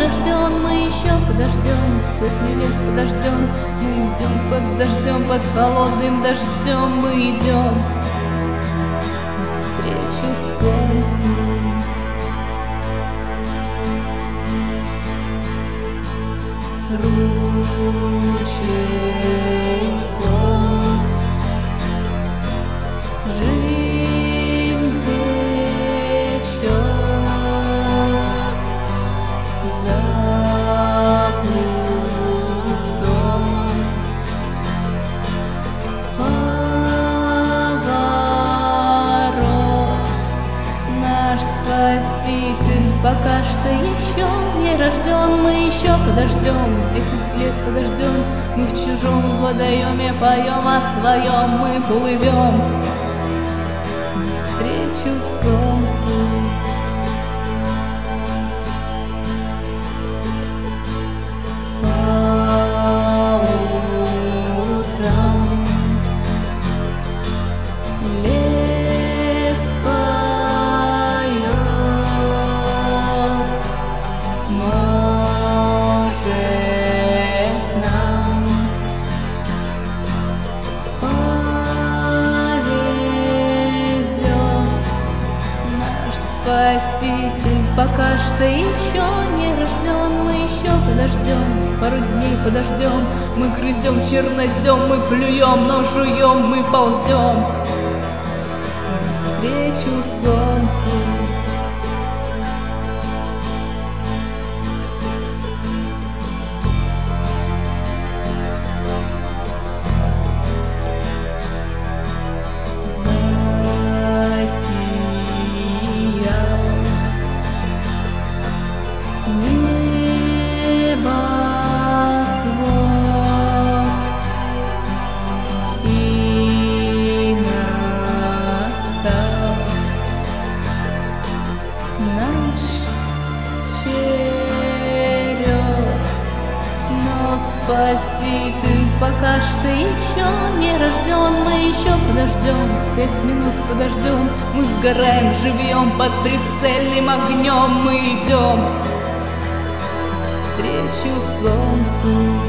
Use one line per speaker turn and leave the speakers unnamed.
рожден, мы еще подождем, сотню лет подождем. Мы идем под дождем, под холодным дождем мы идем навстречу солнцу. Ручейком жизнь течет за кустом. Поворот, наш Спаситель пока что еще не рожден, мы еще подождем, 10 лет подождем. Мы в чужом водоеме поем о своем, мы плывем навстречу солнцу. По утрам лес поет, может нам повезет. Наш Спаситель пока что еще не рожден, мы еще подождем, пару дней подождем. Мы грызем чернозем, мы плюем, но жуем, мы ползем навстречу солнцу. Небосвод, и настал наш черед. Но Спаситель пока что еще не рожден, мы еще подождем, 5 минут подождем. Мы сгораем живьем под прицельным огнем, мы идем навстречу солнцу.